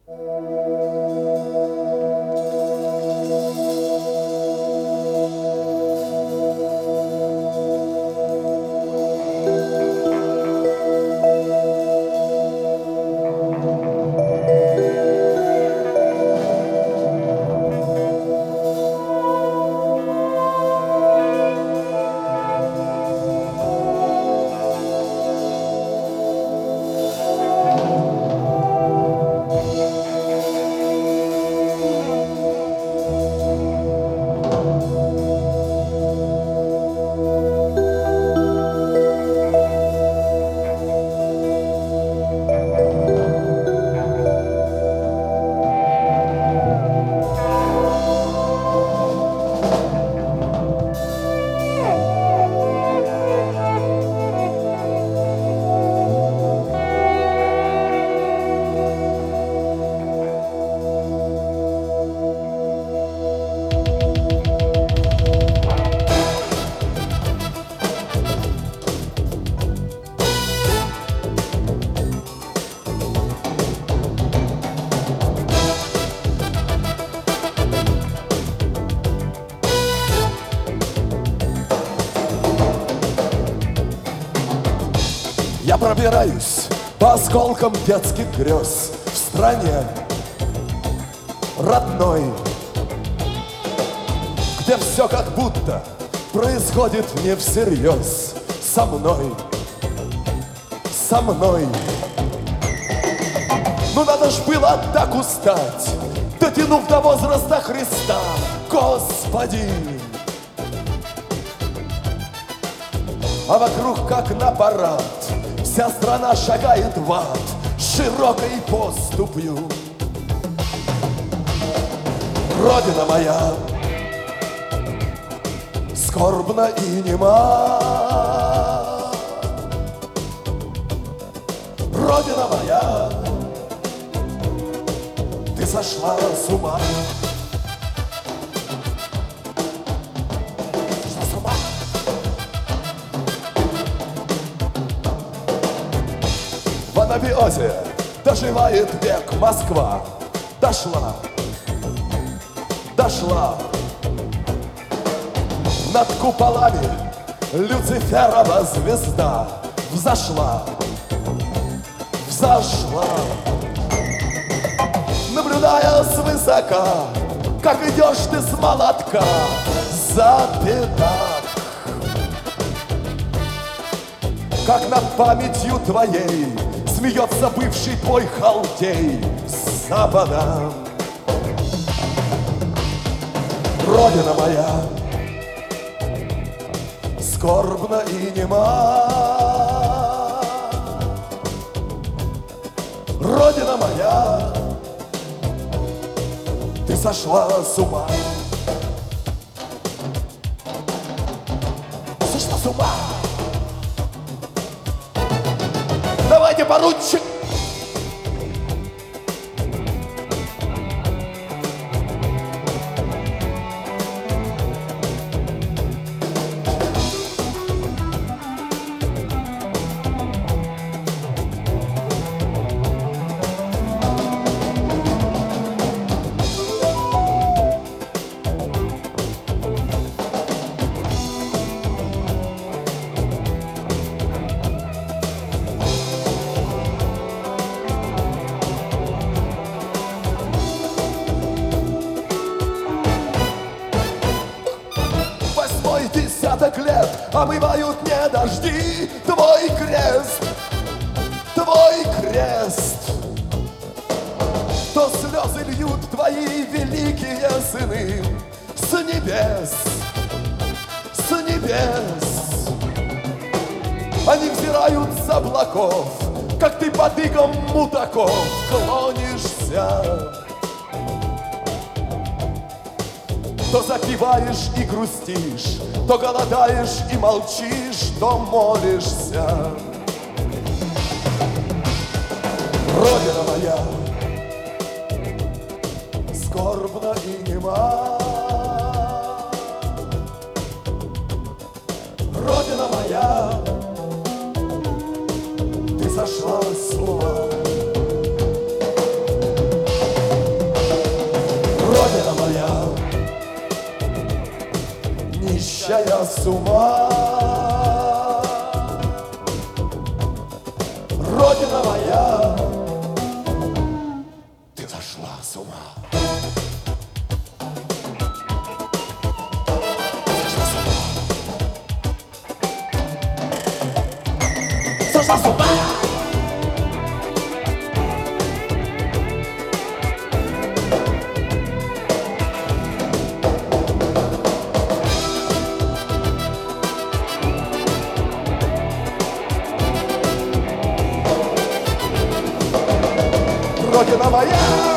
Я пробираюсь по осколкам детских грез в стране родной, где все как будто происходит не всерьез. Со мной, со мной. Ну надо ж было так устать, дотянув до возраста Христа. Господи! А вокруг как на парад вся страна шагает в ад широкой поступью. Родина моя скорбна и нема. Родина моя, ты сошла с ума. В анабиозе доживает век Москва. Дошла, дошла. Над куполами Люциферова звезда взошла, взошла. Наблюдая свысока, как идешь ты с молотка за пятак, как над памятью твоей смеется бывший твой халдей с запада. Родина моя скорбна и нема. Родина моя, ты сошла с ума. Сошла с ума. Давайте, поручик. Десяток лет омывают не дожди твой крест, твой крест. То слезы льют твои великие сыны с небес, с небес. Они взирают с облаков, как ты под игом мудаков клонишься. То запиваешь и грустишь, то голодаешь и молчишь, то молишься. Родина моя скорбна и нема. Родина моя, ты сошла с ума. сходящая с ума. Родина моя, ты зашла с ума. Сошла с ума. Родина моя.